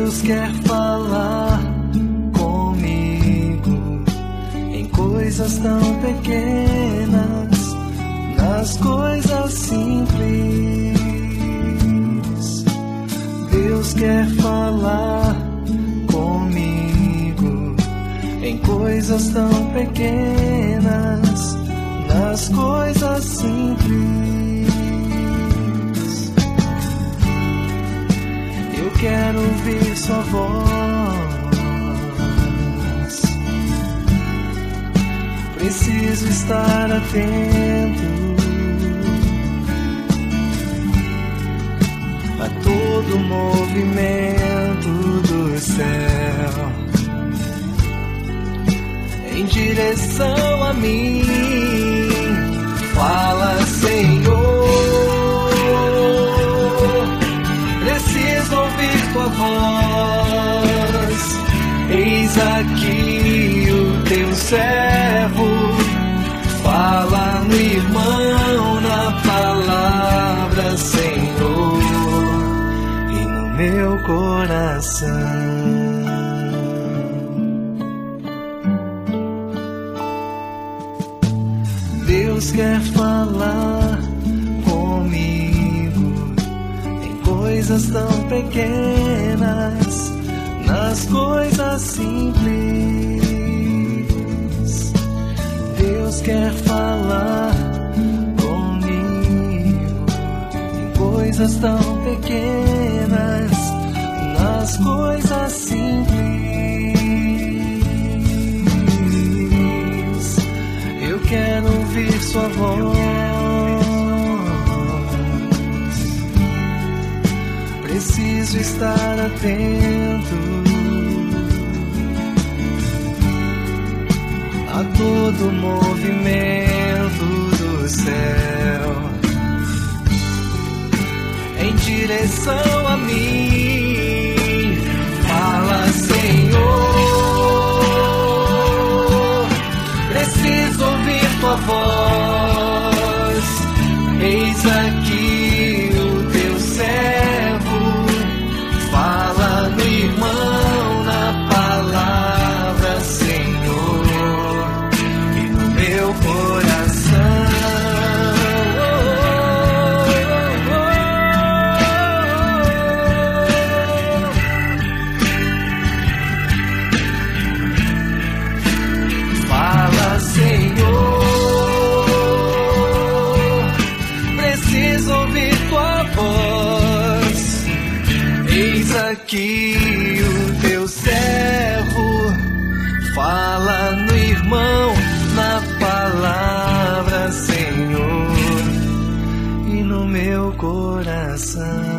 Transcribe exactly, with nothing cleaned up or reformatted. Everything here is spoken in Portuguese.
Deus quer falar comigo em coisas tão pequenas, nas coisas simples. Deus quer falar comigo em coisas tão pequenas, nas coisas simples. Eu quero ouvir sua voz, preciso estar atento a todo o movimento do céu em direção a mim. Fala, Senhor, preciso ouvir tua voz. Eis aqui o teu servo, fala no irmão, na palavra, Senhor, e no meu coração. Deus quer falar comigo em coisas tão pequenas, nas coisas simples. Deus quer falar comigo em coisas tão pequenas, nas coisas simples. Eu quero ouvir sua voz, preciso estar atento a todo movimento do céu em direção a mim. Fala, Senhor, preciso ouvir tua voz. Eis aqui o teu servo, fala no irmão, na palavra, Senhor, e no meu coração. Fala, Senhor, preciso ouvir tua voz. Eis aqui o teu servo, fala no irmão, na palavra, Senhor, e no meu coração.